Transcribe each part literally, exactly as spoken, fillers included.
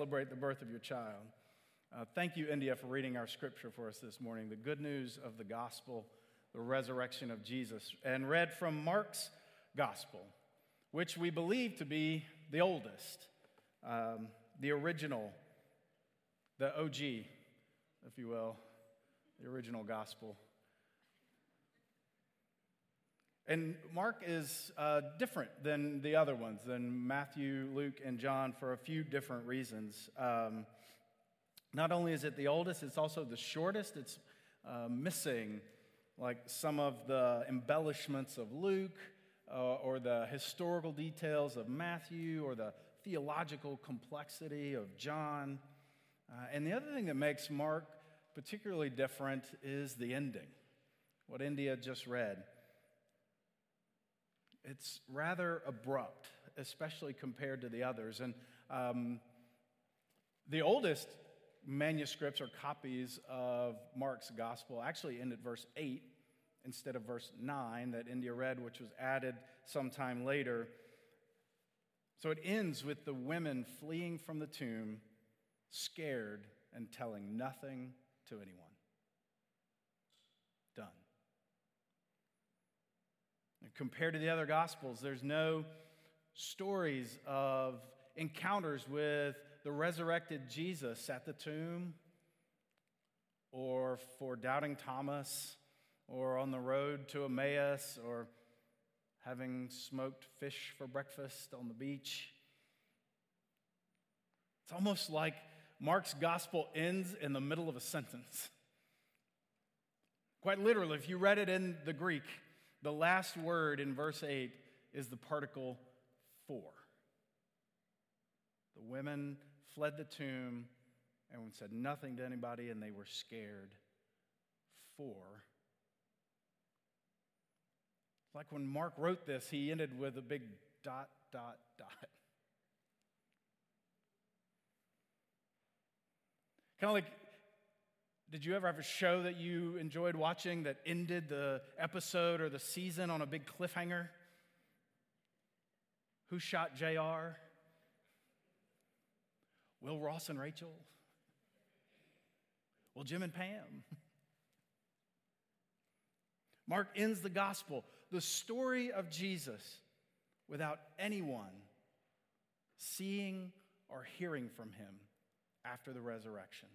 celebrate the birth of your child. Uh, thank you, India, for reading our scripture for us this morning, the good news of the gospel, the resurrection of Jesus, and read from Mark's gospel, which we believe to be the oldest, um, the original, the O G, if you will, the original gospel. And Mark is uh, different than the other ones, than Matthew, Luke, and John, for a few different reasons. Um, not only is it the oldest, it's also the shortest. It's uh, missing like some of the embellishments of Luke, uh, or the historical details of Matthew, or the theological complexity of John. Uh, and the other thing that makes Mark particularly different is the ending, what India just read. It's rather abrupt, especially compared to the others. And um, the oldest manuscripts or copies of Mark's gospel actually end at verse eight instead of verse nine that India read, which was added sometime later. So it ends with the women fleeing from the tomb, scared and telling nothing to anyone. Done. And compared to the other Gospels, there's no stories of encounters with the resurrected Jesus at the tomb, or for doubting Thomas, or on the road to Emmaus, or having smoked fish for breakfast on the beach. It's almost like Mark's gospel ends in the middle of a sentence. Quite literally, if you read it in the Greek, the last word in verse eight is the particle for. The women fled the tomb and said nothing to anybody, and they were scared for. Like when Mark wrote this, he ended with a big dot, dot, dot. Kind of like, did you ever have a show that you enjoyed watching that ended the episode or the season on a big cliffhanger? Who shot J R? Will Ross and Rachel? Well, Jim and Pam? Mark ends the gospel, the story of Jesus, without anyone seeing or hearing from him after the resurrection.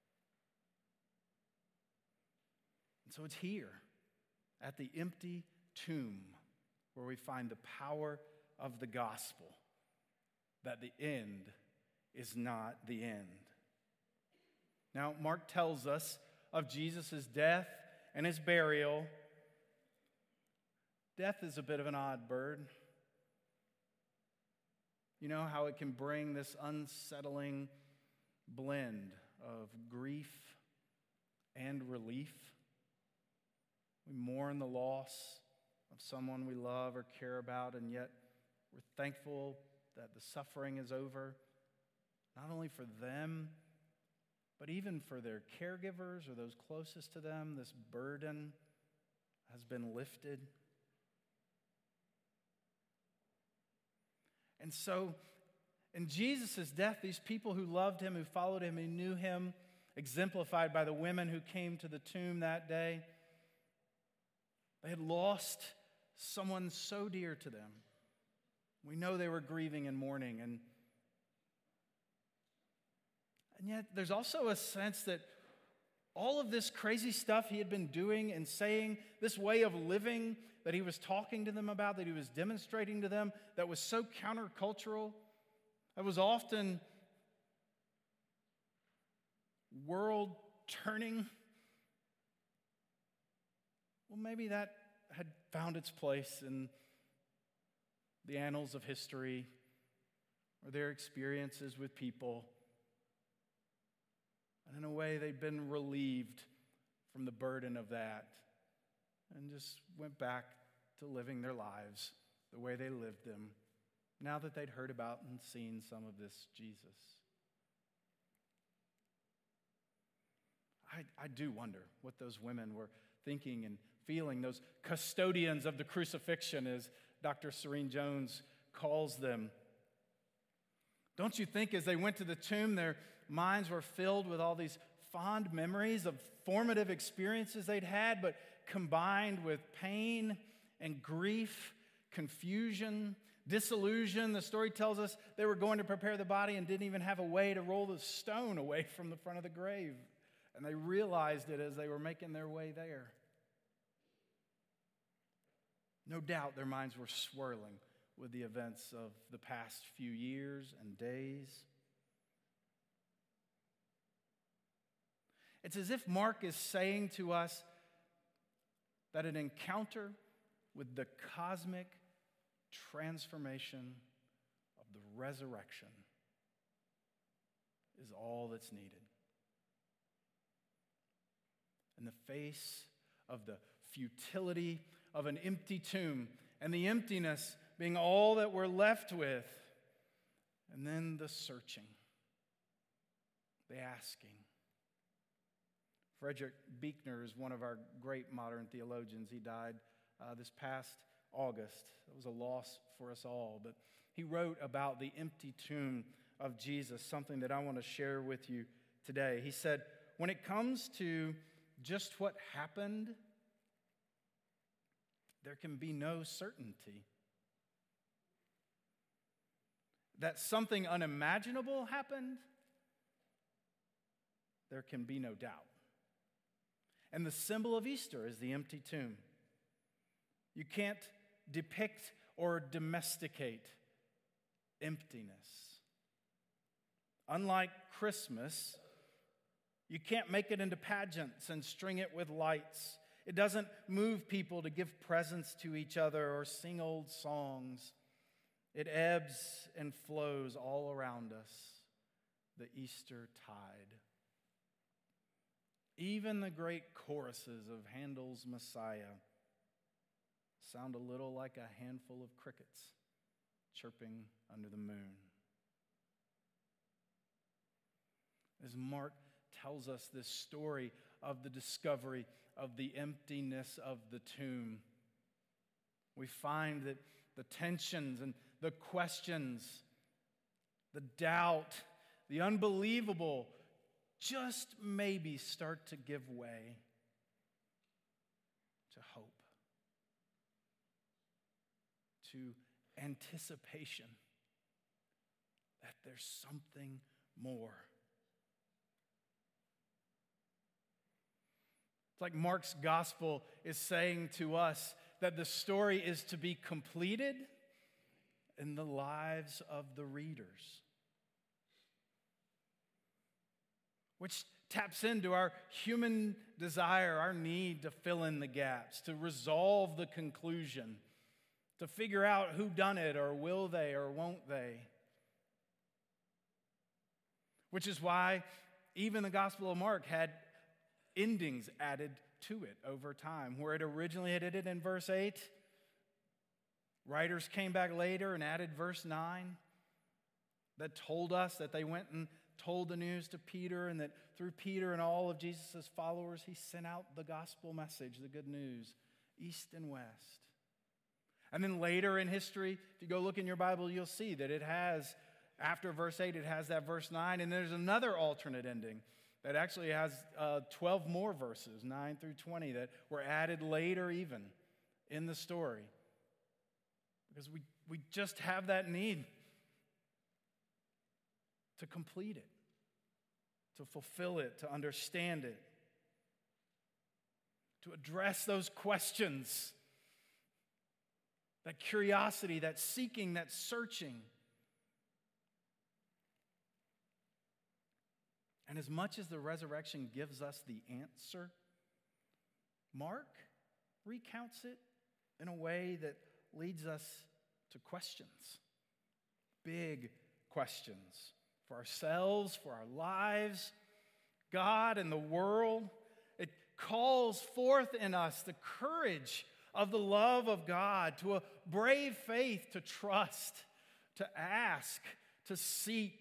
And so it's here, at the empty tomb, where we find the power of the gospel, that the end is not the end. Now, Mark tells us of Jesus' death and his burial. Death is a bit of an odd bird. You know how it can bring this unsettling blend of grief and relief. We mourn the loss of someone we love or care about, and yet we're thankful that the suffering is over, not only for them, but even for their caregivers or those closest to them. This burden has been lifted. And so, in Jesus' death, these people who loved him, who followed him, who knew him, exemplified by the women who came to the tomb that day, they had lost someone so dear to them. We know they were grieving and mourning. And, and yet, there's also a sense that all of this crazy stuff he had been doing and saying, this way of living that he was talking to them about, that he was demonstrating to them, that was so countercultural, that was often world-turning. Well, maybe that had found its place in the annals of history or their experiences with people. And in a way, they'd been relieved from the burden of that and just went back to living their lives the way they lived them, now that they'd heard about and seen some of this Jesus. I, I do wonder what those women were thinking and feeling, those custodians of the crucifixion, as Doctor Serene Jones calls them. Don't you think as they went to the tomb, their minds were filled with all these fond memories of formative experiences they'd had, but combined with pain and grief, confusion, disillusion? The story tells us they were going to prepare the body and didn't even have a way to roll the stone away from the front of the grave. And they realized it as they were making their way there. No doubt their minds were swirling with the events of the past few years and days. It's as if Mark is saying to us that an encounter with the cosmic transformation of the resurrection is all that's needed. In the face of the futility of an empty tomb and the emptiness being all that we're left with, and then the searching, the asking. Frederick Buechner is one of our great modern theologians. He died uh, this past August. It was a loss for us all, but he wrote about the empty tomb of Jesus, something that I want to share with you today. He said, when it comes to just what happened, there can be no certainty. That something unimaginable happened, there can be no doubt. And the symbol of Easter is the empty tomb. You can't depict or domesticate emptiness. Unlike Christmas, you can't make it into pageants and string it with lights. It doesn't move people to give presents to each other or sing old songs. It ebbs and flows all around us, the Easter tide. Even the great choruses of Handel's Messiah sound a little like a handful of crickets chirping under the moon. As Mark tells us this story of the discovery of the emptiness of the tomb, we find that the tensions and the questions, the doubt, the unbelievable just maybe start to give way to hope, to anticipation that there's something more. It's like Mark's gospel is saying to us that the story is to be completed in the lives of the readers, which taps into our human desire, our need to fill in the gaps, to resolve the conclusion, to figure out who done it, or will they, or won't they. Which is why even the Gospel of Mark had endings added to it over time. Where it originally had ended in verse eight, writers came back later and added verse nine that told us that they went and told the news to Peter, and that through Peter and all of Jesus' followers, he sent out the gospel message, the good news, east and west. And then later in history, if you go look in your Bible, you'll see that it has, after verse eight, it has that verse nine, and there's another alternate ending that actually has uh, twelve more verses, nine through twenty, that were added later even in the story. Because we, we just have that need to complete it, to fulfill it, to understand it, to address those questions, that curiosity, that seeking, that searching. And as much as the resurrection gives us the answer, Mark recounts it in a way that leads us to questions, big questions for ourselves, for our lives, God and the world. It calls forth in us the courage of the love of God, to a brave faith, to trust, to ask, to seek.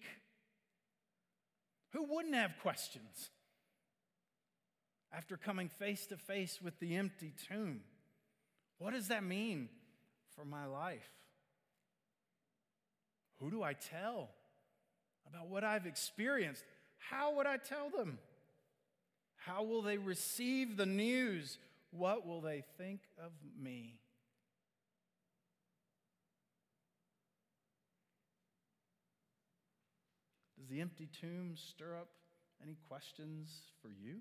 Who wouldn't have questions after coming face to face with the empty tomb? What does that mean for my life? Who do I tell about what I've experienced, how would I tell them? How will they receive the news? What will they think of me? Does the empty tomb stir up any questions for you?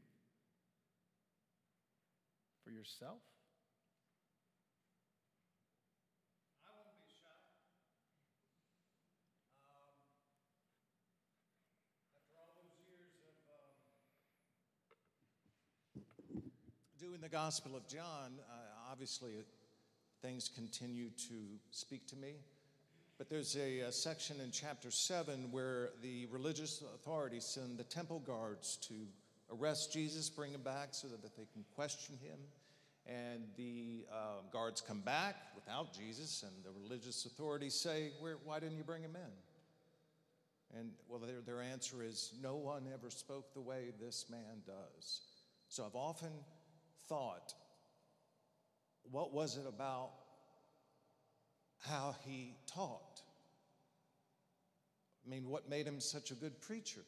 For yourself? I won't be shy. Um, after all those years of um, doing the Gospel of John, uh, obviously things continue to speak to me. But there's a, a section in chapter seven where the religious authorities send the temple guards to arrest Jesus, bring him back so that they can question him. And the uh, guards come back without Jesus, and the religious authorities say, Where, why didn't you bring him in? And well, their, their answer is, no one ever spoke the way this man does. So I've often thought, what was it about how he taught? I mean, what made him such a good preacher?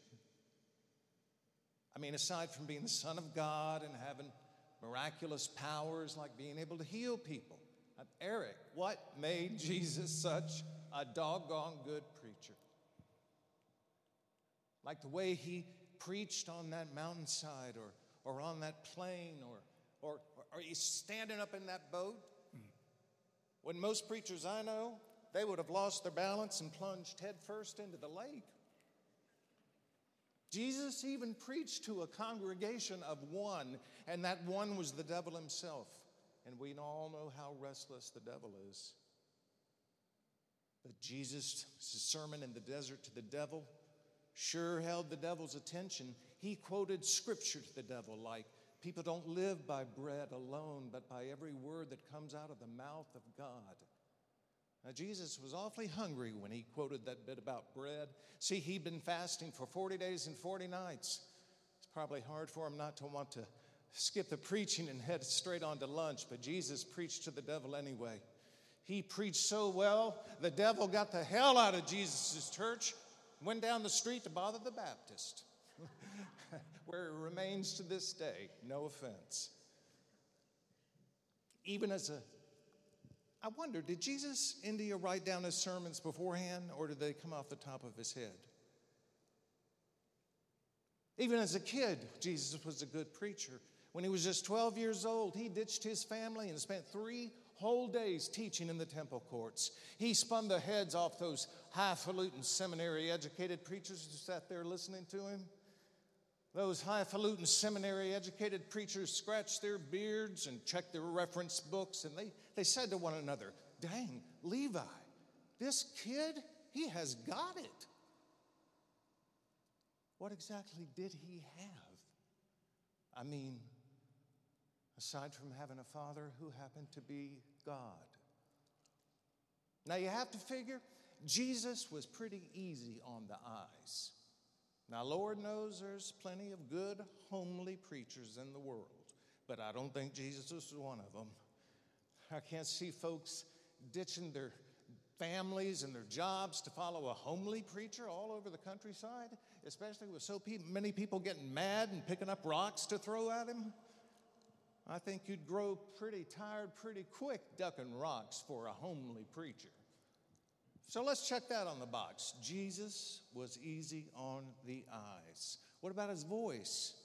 I mean, aside from being the Son of God and having miraculous powers like being able to heal people. Uh, Eric, what made Jesus such a doggone good preacher? Like the way he preached on that mountainside or, or on that plain or, or, or he's standing up in that boat. When most preachers I know, they would have lost their balance and plunged headfirst into the lake. Jesus even preached to a congregation of one, and that one was the devil himself. And we all know how restless the devil is. But Jesus' sermon in the desert to the devil sure held the devil's attention. He quoted scripture to the devil like, people don't live by bread alone, but by every word that comes out of the mouth of God. Now, Jesus was awfully hungry when he quoted that bit about bread. See, he'd been fasting for forty days and forty nights. It's probably hard for him not to want to skip the preaching and head straight on to lunch, but Jesus preached to the devil anyway. He preached so well, the devil got the hell out of Jesus' church, went down the street to bother the Baptist, where it remains to this day, no offense. Even as a I wonder, did Jesus India write down his sermons beforehand, or did they come off the top of his head? Even as a kid, Jesus was a good preacher. When he was just twelve years old, he ditched his family and spent three whole days teaching in the temple courts. He spun the heads off those highfalutin seminary-educated preachers who sat there listening to him. Those highfalutin seminary-educated preachers scratched their beards and checked their reference books, and they, they said to one another, dang, Levi, this kid, he has got it. What exactly did he have? I mean, aside from having a father who happened to be God. Now you have to figure, Jesus was pretty easy on the eyes. Now, Lord knows there's plenty of good, homely preachers in the world, but I don't think Jesus was one of them. I can't see folks ditching their families and their jobs to follow a homely preacher all over the countryside, especially with so pe- many people getting mad and picking up rocks to throw at him. I think you'd grow pretty tired pretty quick ducking rocks for a homely preacher. So let's check that on the box. Jesus was easy on the eyes. What about his voice?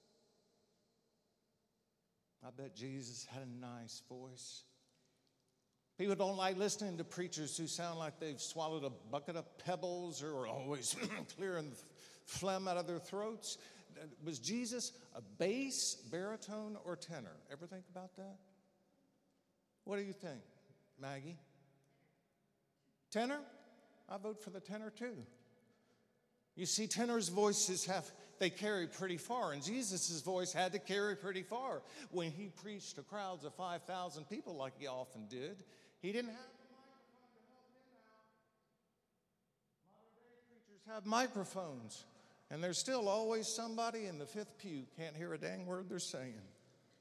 I bet Jesus had a nice voice. People don't like listening to preachers who sound like they've swallowed a bucket of pebbles or are always clearing the phlegm out of their throats. Was Jesus a bass, baritone, or tenor? Ever think about that? What do you think, Maggie? Tenor? I vote for the tenor too. You see, tenors' voices have, they carry pretty far, and Jesus' voice had to carry pretty far. When he preached to crowds of five thousand people like he often did, he didn't have the microphone to help him out. Modern day preachers have microphones, and there's still always somebody in the fifth pew can't hear a dang word they're saying.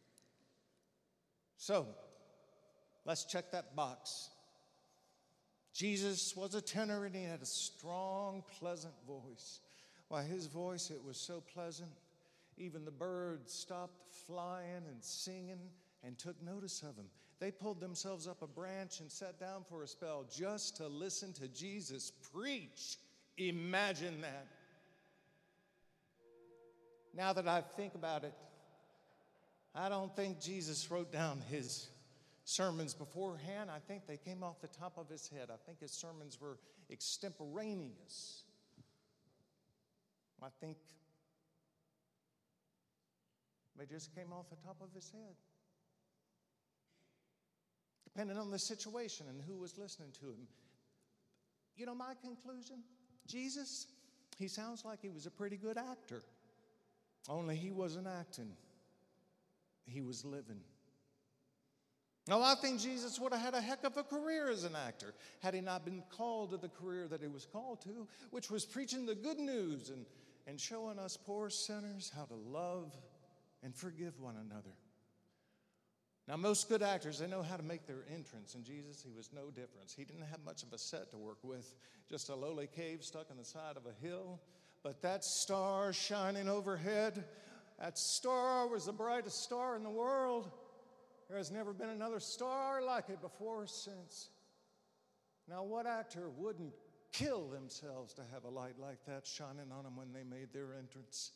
So, let's check that box. Jesus was a tenor, and he had a strong, pleasant voice. Why, his voice, it was so pleasant, even the birds stopped flying and singing and took notice of him. They pulled themselves up a branch and sat down for a spell just to listen to Jesus preach. Imagine that. Now that I think about it, I don't think Jesus wrote down his sermons beforehand. I think they came off the top of his head. I think his sermons were extemporaneous. I think they just came off the top of his head. Depending on the situation and who was listening to him. You know my conclusion? Jesus, he sounds like he was a pretty good actor. Only he wasn't acting. He was living. Now, I think Jesus would have had a heck of a career as an actor had he not been called to the career that he was called to, which was preaching the good news and, and showing us poor sinners how to love and forgive one another. Now, most good actors, they know how to make their entrance. And Jesus, he was no difference. He didn't have much of a set to work with, just a lowly cave stuck on the side of a hill. But that star shining overhead, that star was the brightest star in the world. There has never been another star like it before or since. Now, what actor wouldn't kill themselves to have a light like that shining on them when they made their entrance?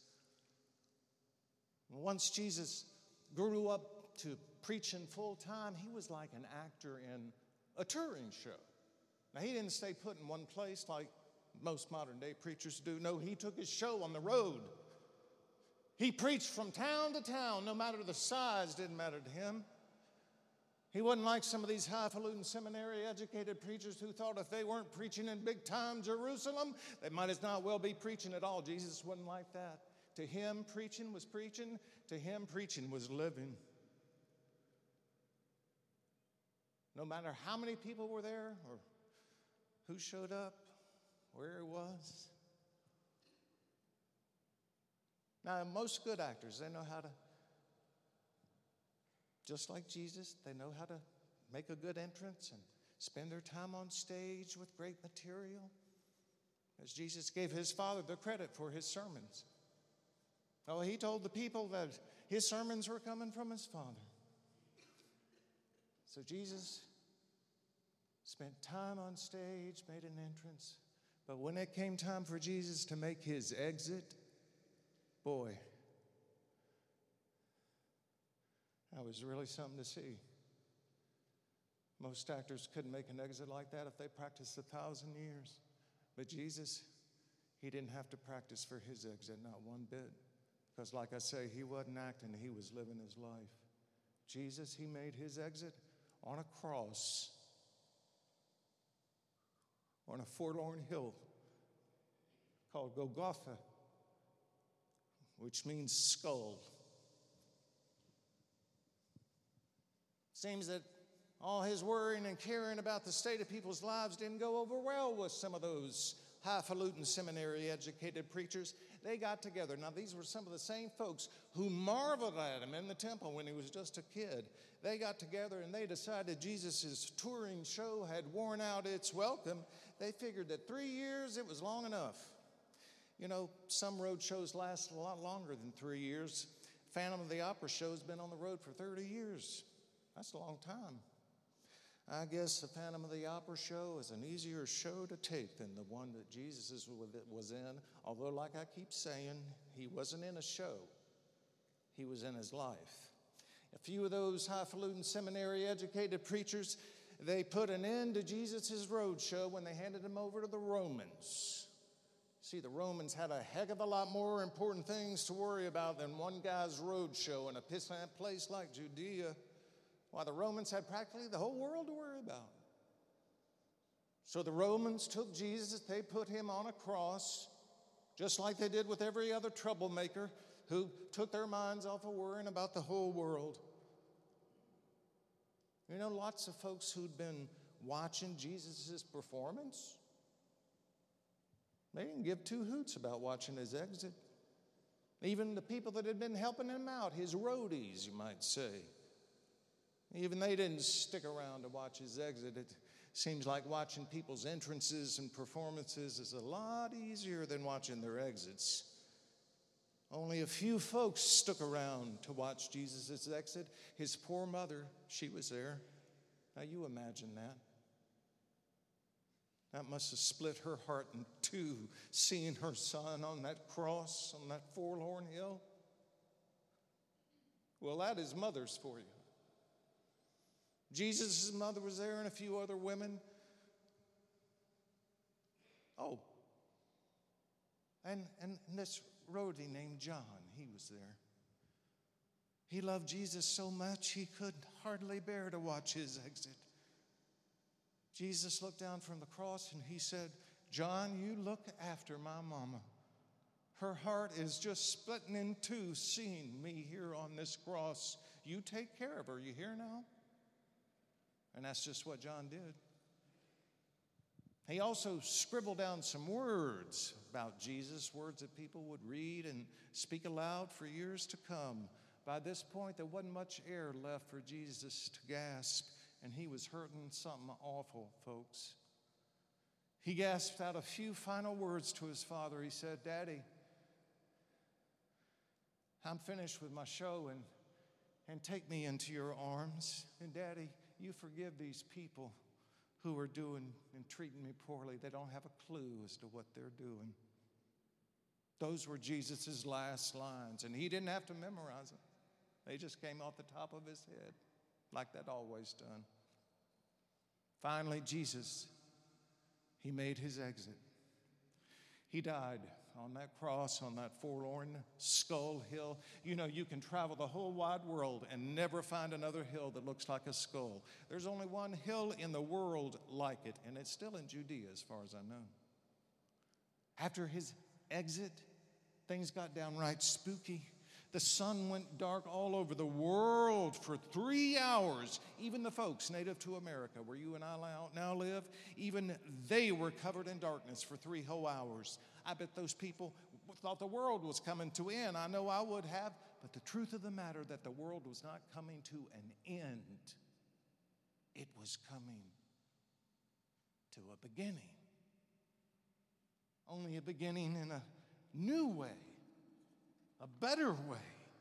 Once Jesus grew up to preaching full time, he was like an actor in a touring show. Now, he didn't stay put in one place like most modern day preachers do. No, he took his show on the road. He preached from town to town, no matter the size, didn't matter to him. He wasn't like some of these highfalutin seminary-educated preachers who thought if they weren't preaching in big-time Jerusalem, they might as not well be preaching at all. Jesus wasn't like that. To him, preaching was preaching. To him, preaching was living. No matter how many people were there or who showed up, where it was. Now, most good actors, they know how to, just like Jesus, they know how to make a good entrance and spend their time on stage with great material, as Jesus gave his Father the credit for his sermons. Oh, he told the people that his sermons were coming from his Father. So Jesus spent time on stage, made an entrance. But when it came time for Jesus to make his exit, boy, that was really something to see. Most actors couldn't make an exit like that if they practiced a thousand years. But Jesus, he didn't have to practice for his exit, not one bit. Because like I say, he wasn't acting, he was living his life. Jesus, he made his exit on a cross, on a forlorn hill called Golgotha, which means skull. Seems that all his worrying and caring about the state of people's lives didn't go over well with some of those highfalutin seminary-educated preachers. They got together. Now, these were some of the same folks who marveled at him in the temple when he was just a kid. They got together and they decided Jesus' touring show had worn out its welcome. They figured that three years, it was long enough. You know, some road shows last a lot longer than three years. Phantom of the Opera show's been on the road for thirty years. That's a long time. I guess the Phantom of the Opera show is an easier show to take than the one that Jesus was in. Although, like I keep saying, he wasn't in a show. He was in his life. A few of those highfalutin seminary-educated preachers, they put an end to Jesus' road show when they handed him over to the Romans. See, the Romans had a heck of a lot more important things to worry about than one guy's road show in a pissant place like Judea. Why, the Romans had practically the whole world to worry about. So the Romans took Jesus, they put him on a cross, just like they did with every other troublemaker who took their minds off of worrying about the whole world. You know, lots of folks who'd been watching Jesus' performance, they didn't give two hoots about watching his exit. Even the people that had been helping him out, his roadies, you might say, even they didn't stick around to watch his exit. It Seems like watching people's entrances and performances is a lot easier than watching their exits. Only a few folks stuck around to watch Jesus' exit. His poor mother, she was there. Now you imagine that. That must have split her heart in two, seeing her son on that cross, on that forlorn hill. Well, that is mothers for you. Jesus' mother was there and a few other women. Oh, and, and this roadie named John, he was there. He loved Jesus so much he could hardly bear to watch his exit. Jesus looked down from the cross and he said, John, you look after my mama. Her heart is just splitting in two seeing me here on this cross. You take care of her. You hear now? And that's just what John did. He also scribbled down some words about Jesus, words that people would read and speak aloud for years to come. By this point, there wasn't much air left for Jesus to gasp, and he was hurting something awful, folks. He gasped out a few final words to his father. He said, Daddy, I'm finished with my show, and, and take me into your arms. And Daddy, you forgive these people who are doing and treating me poorly. They don't have a clue as to what they're doing. Those were Jesus' last lines, and he didn't have to memorize them. They just came off the top of his head, like that always done. Finally, Jesus, he made his exit. He died on that cross, on that forlorn skull hill. You know, you can travel the whole wide world and never find another hill that looks like a skull. There's only one hill in the world like it, and it's still in Judea as far as I know. After his exit, things got downright spooky. The sun went dark all over the world for three hours. Even the folks native to America, where you and I now live, even they were covered in darkness for three whole hours. I bet those people thought the world was coming to an end. I know I would have. But the truth of the matter that the world was not coming to an end. It was coming to a beginning. Only a beginning in a new way. A better way.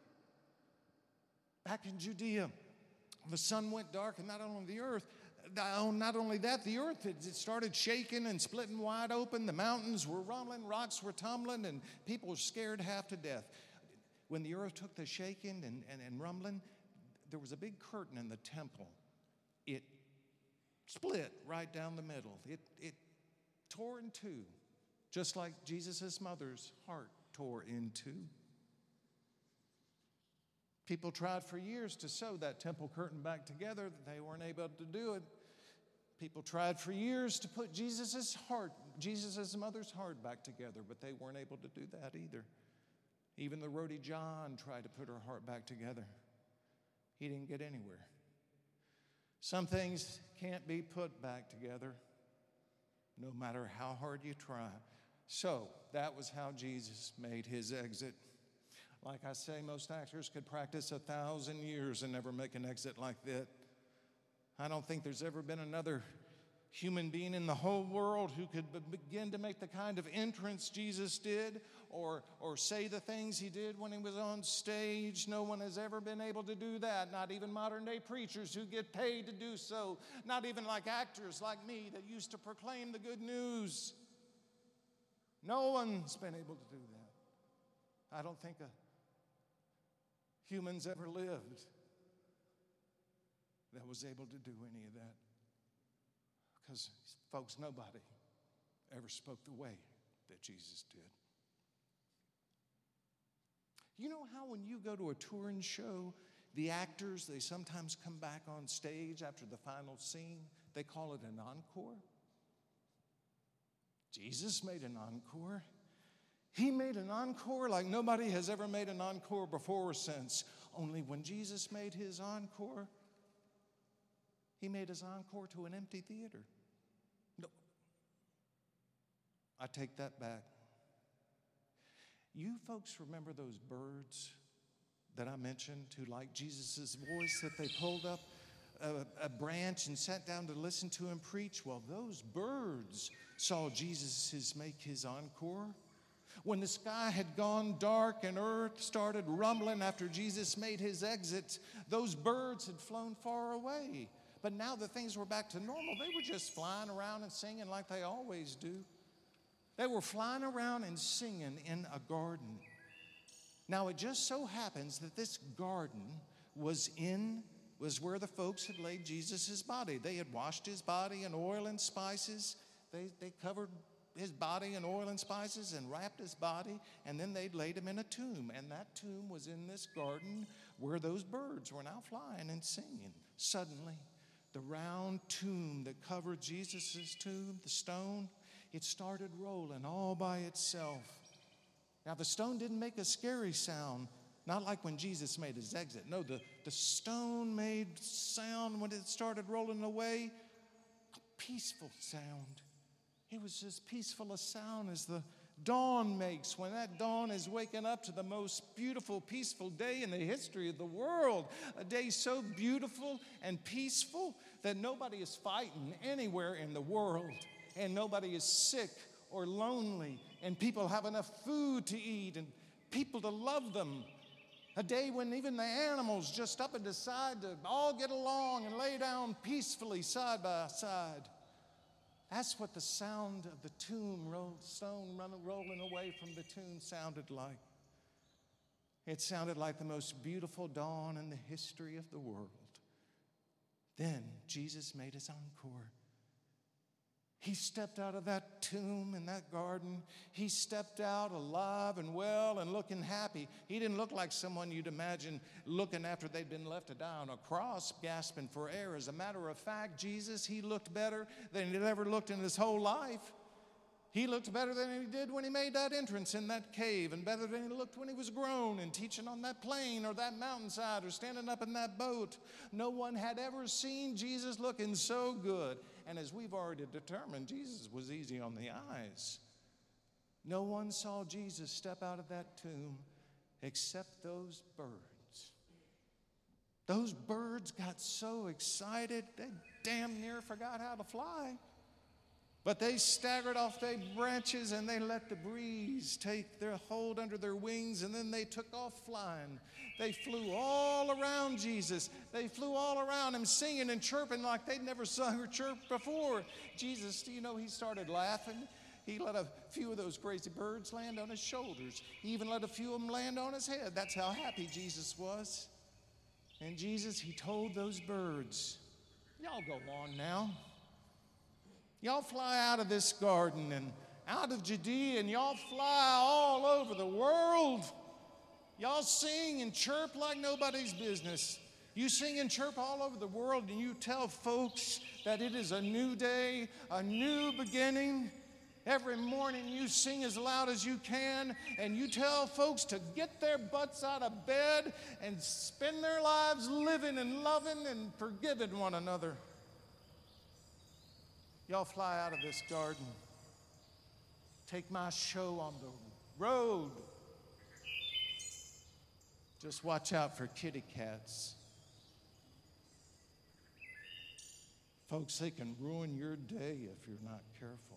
Back in Judea, the sun went dark, and not only the earth, not only that, the earth it started shaking and splitting wide open. The mountains were rumbling, rocks were tumbling, and people were scared half to death. When the earth took the shaking and, and, and rumbling, there was a big curtain in the temple. It split right down the middle. It, it tore in two, just like Jesus' mother's heart tore in two. People tried for years to sew that temple curtain back together. They weren't able to do it. People tried for years to put Jesus' heart, Jesus' mother's heart back together, but they weren't able to do that either. Even the roadie John tried to put her heart back together. He didn't get anywhere. Some things can't be put back together, no matter how hard you try. So that was how Jesus made his exit. Like I say, most actors could practice a thousand years and never make an exit like that. I don't think there's ever been another human being in the whole world who could be- begin to make the kind of entrance Jesus did or, or say the things he did when he was on stage. No one has ever been able to do that, not even modern-day preachers who get paid to do so, not even like actors like me that used to proclaim the good news. No one's been able to do that. I don't think a humans ever lived that was able to do any of that. Because, folks, nobody ever spoke the way that Jesus did. You know how when you go to a touring show, the actors, they sometimes come back on stage after the final scene. They call it an encore. Jesus made an encore. He made an encore like nobody has ever made an encore before or since. Only when Jesus made his encore, he made his encore to an empty theater. No, I take that back. You folks remember those birds that I mentioned who like Jesus' voice that they pulled up a, a branch and sat down to listen to him preach. Well, those birds saw Jesus make his encore. When the sky had gone dark and earth started rumbling after Jesus made his exit, those birds had flown far away. But now that things were back to normal, they were just flying around and singing like they always do. They were flying around and singing in a garden. Now, it just so happens that this garden was in, was where the folks had laid Jesus' body. They had washed his body in oil and spices. They, they covered his body in oil and spices and wrapped his body, and then they'd laid him in a tomb. And that tomb was in this garden where those birds were now flying and singing. Suddenly, the round tomb that covered Jesus' tomb, the stone, it started rolling all by itself. Now, the stone didn't make a scary sound, not like when Jesus made his exit. No, the, the stone made sound when it started rolling away, a peaceful sound. It was as peaceful a sound as the dawn makes when that dawn is waking up to the most beautiful, peaceful day in the history of the world. A day so beautiful and peaceful that nobody is fighting anywhere in the world, and nobody is sick or lonely, and people have enough food to eat and people to love them. A day when even the animals just up and decide to all get along and lay down peacefully side by side. That's what the sound of the tomb roll, stone run, rolling away from the tomb sounded like. It sounded like the most beautiful dawn in the history of the world. Then Jesus made his encore. He stepped out of that tomb in that garden. He stepped out alive and well and looking happy. He didn't look like someone you'd imagine looking after they'd been left to die on a cross, gasping for air. As a matter of fact, Jesus, he looked better than he'd ever looked in his whole life. He looked better than he did when he made that entrance in that cave, and better than he looked when he was grown and teaching on that plain or that mountainside or standing up in that boat. No one had ever seen Jesus looking so good. And as we've already determined, Jesus was easy on the eyes. No one saw Jesus step out of that tomb except those birds. Those birds got so excited, they damn near forgot how to fly. But they staggered off their branches and they let the breeze take their hold under their wings, and then they took off flying. They flew all around Jesus. They flew all around him, singing and chirping like they'd never sung or chirped before. Jesus, do you know, he started laughing. He let a few of those crazy birds land on his shoulders. He even let a few of them land on his head. That's how happy Jesus was. And Jesus, he told those birds, y'all go on now. Y'all fly out of this garden and out of Judea, and y'all fly all over the world. Y'all sing and chirp like nobody's business. You sing and chirp all over the world, and you tell folks that it is a new day, a new beginning. Every morning you sing as loud as you can, and you tell folks to get their butts out of bed and spend their lives living and loving and forgiving one another. Y'all fly out of this garden. Take my show on the road. Just watch out for kitty cats. Folks, they can ruin your day if you're not careful.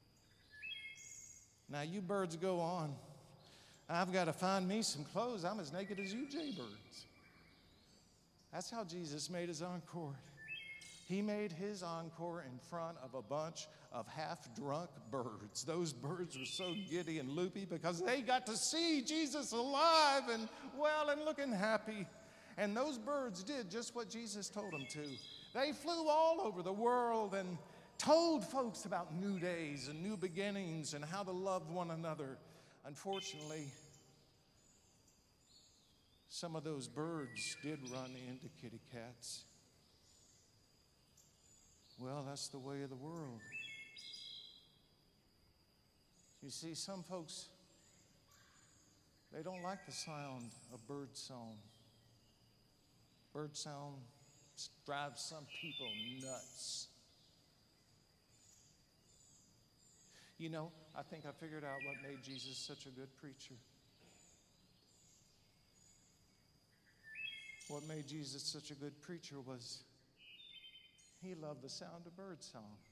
Now, you birds go on. I've got to find me some clothes. I'm as naked as you jaybirds. That's how Jesus made his encore. He made his encore in front of a bunch of half-drunk birds. Those birds were so giddy and loopy because they got to see Jesus alive and well and looking happy. And those birds did just what Jesus told them to. They flew all over the world and told folks about new days and new beginnings and how to love one another. Unfortunately, some of those birds did run into kitty cats. Well, that's the way of the world. You see, some folks, they don't like the sound of bird song. Bird song drives some people nuts. You know, I think I figured out what made Jesus such a good preacher. What made Jesus such a good preacher was He loved the sound of birdsong.